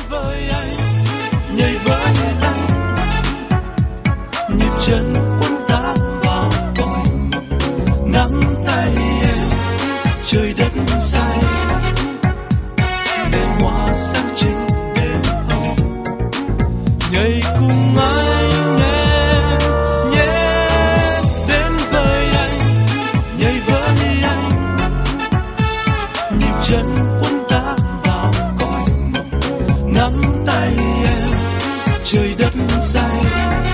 với anh, nhảy với anh, nhịp chân cuốn ta vào cõi mộng, nắm tay em trời đất say, đèn hoa sáng trên đêm hồng, nhảy cùng anh em nhé. Đến với anh, nhảy với anh, nhịp chân cuốn ta vào cõi mộng, nắm tay em trời đất say.